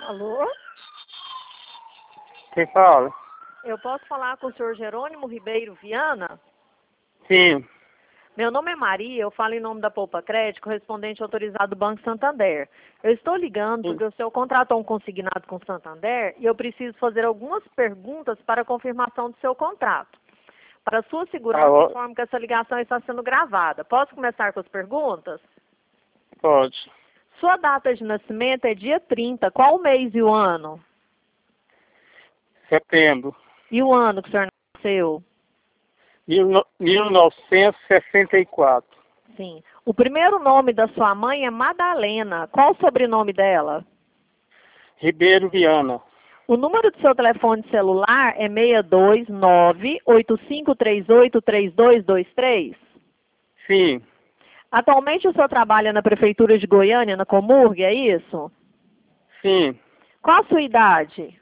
Alô? Quem fala? Eu posso falar com o senhor Jerônimo Ribeiro Viana? Sim. Meu nome é Maria, eu falo em nome da Poupa Crédito, correspondente autorizado do Banco Santander. Eu estou ligando Sim. porque o senhor contratou um consignado com o Santander e eu preciso fazer algumas perguntas para confirmação do seu contrato. Para sua segurança, Alô? informo que essa ligação está sendo gravada. Posso começar com as perguntas? Pode. Sua data de nascimento é dia 30. Qual o mês e o ano? Setembro. E o ano que o senhor nasceu? 1964. Sim. O primeiro nome da sua mãe é Madalena. Qual o sobrenome dela? Ribeiro Viana. O número do seu telefone celular é 629-8538-3223? Sim. Atualmente o senhor trabalha na Prefeitura de Goiânia, na Comurg, é isso? Sim. Qual a sua idade?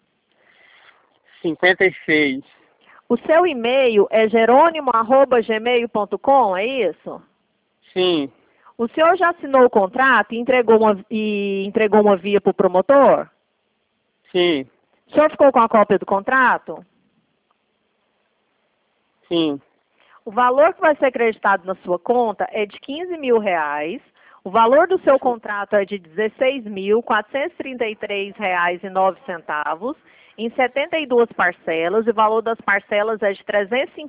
56. O seu e-mail é jerônimo@gmail.com, é isso? Sim. O senhor já assinou o contrato e entregou uma via para o promotor? Sim. O senhor ficou com a cópia do contrato? Sim. O valor que vai ser acreditado na sua conta é de R$ 15.000. O valor do seu contrato é de R$ 16.433,09 em 72 parcelas, e o valor das parcelas é de R$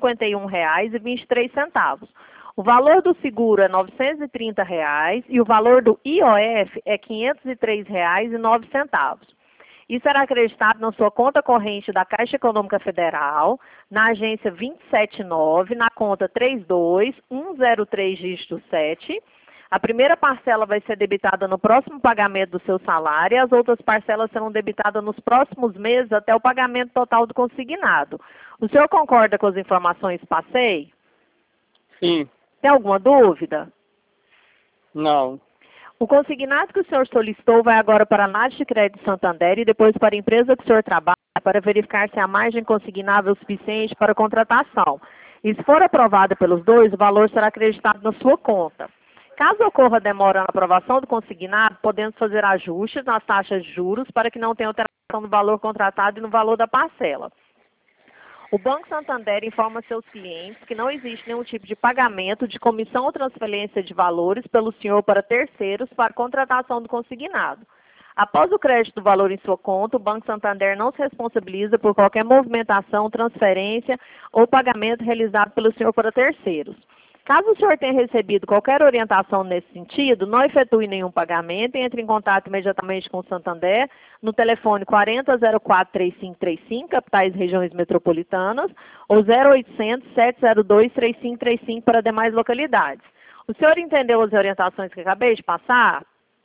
351,23. O valor do seguro é R$ 930 e o valor do IOF é R$ 503,09. Isso será acreditado na sua conta corrente da Caixa Econômica Federal, na agência 279, na conta 32103, dígito 7. A primeira parcela vai ser debitada no próximo pagamento do seu salário e as outras parcelas serão debitadas nos próximos meses até o pagamento total do consignado. O senhor concorda com as informações que passei? Sim. Tem alguma dúvida? Não. O consignado que o senhor solicitou vai agora para a análise de crédito Santander e depois para a empresa que o senhor trabalha para verificar se a margem consignável é suficiente para a contratação. E se for aprovada pelos dois, o valor será acreditado na sua conta. Caso ocorra demora na aprovação do consignado, podemos fazer ajustes nas taxas de juros para que não tenha alteração no valor contratado e no valor da parcela. O Banco Santander informa seus clientes que não existe nenhum tipo de pagamento de comissão ou transferência de valores pelo senhor para terceiros para contratação do consignado. Após o crédito do valor em sua conta, o Banco Santander não se responsabiliza por qualquer movimentação, transferência ou pagamento realizado pelo senhor para terceiros. Caso o senhor tenha recebido qualquer orientação nesse sentido, não efetue nenhum pagamento e entre em contato imediatamente com o Santander no telefone 4004-3535, capitais e regiões metropolitanas, ou 0800-702-3535 para demais localidades. O senhor entendeu as orientações que acabei de passar?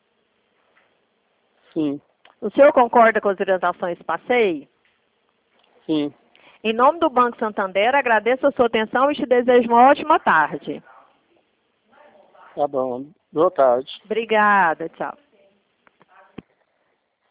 Sim. O senhor concorda com as orientações que passei? Sim. Em nome do Banco Santander, agradeço a sua atenção e te desejo uma ótima tarde. Tá bom. Boa tarde. Obrigada, tchau.